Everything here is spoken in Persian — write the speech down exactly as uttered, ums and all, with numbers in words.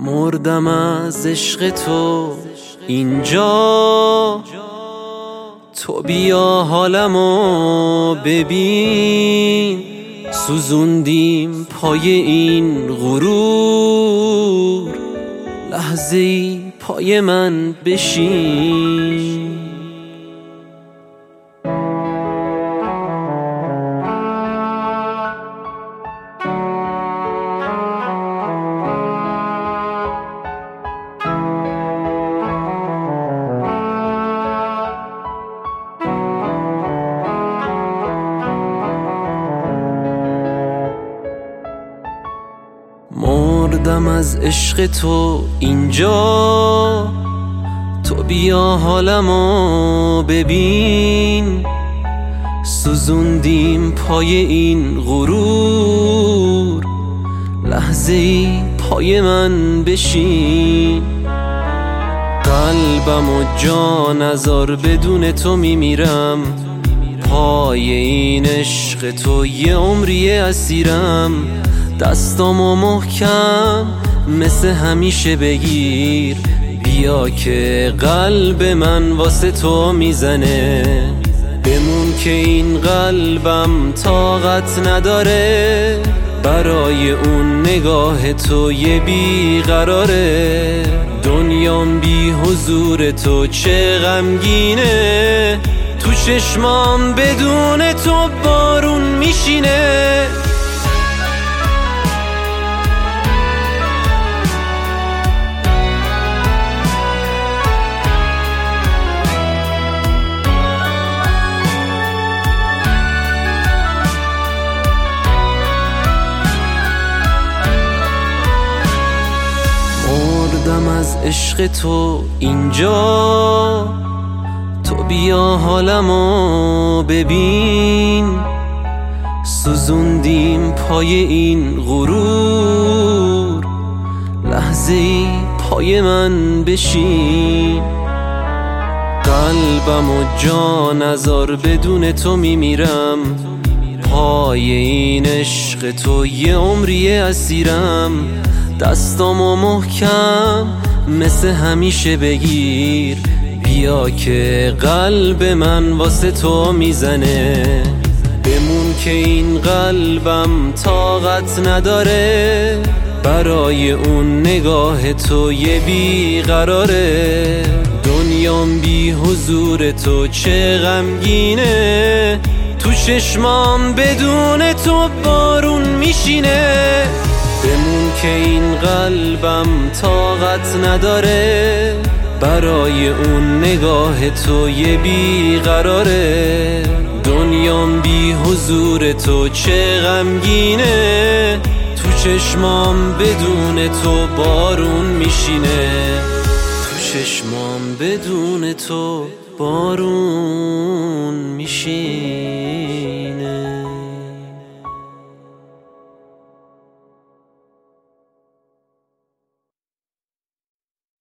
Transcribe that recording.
مردم از عشق تو اینجا، تو بیا حالمو ببین. سوزوندیم پای این غرور، لحظه ای پای من بشین. مردم از عشق تو اینجا، تو بیا حالمو ببین. سوزوندیم پای این غرور، لحظه ای پای من بشین. قلبم و جان ازار بدون تو میمیرم، پای این عشق تو یه عمری اسیرم. دستامو محکم مثل همیشه بگیر، بیا که قلب من واسه تو میزنه. بمون که این قلبم طاقت نداره، برای اون نگاه تو یه بیقراره. دنیام بی حضور تو چه غمگینه، تو چشمام بدون تو بارون میشینه. مردم از عشق تو اینجا، تو بیا حالمو ببین. سوزوندیم پای این غرور، لحظه ای پای من بشین. قلبم و جان ازار بدون تو میمیرم، پای این عشق تو یه عمری اسیرم. دستامو محکم مثل همیشه بگیر، بیا که قلب من واسه تو میزنه. بمون که این قلبم طاقت نداره، برای اون نگاه تو یه بیقراره. دنیام بی حضور تو چه غمگینه، تو چشمام بدون تو بارون میشینه. بمون که این قلبم طاقت نداره، برای اون نگاه تو یه بیقراره. دنیام بی حضور تو چه غمگینه، تو چشمام بدون تو بارون میشینه. تو چشمام بدون تو بارون میشینه.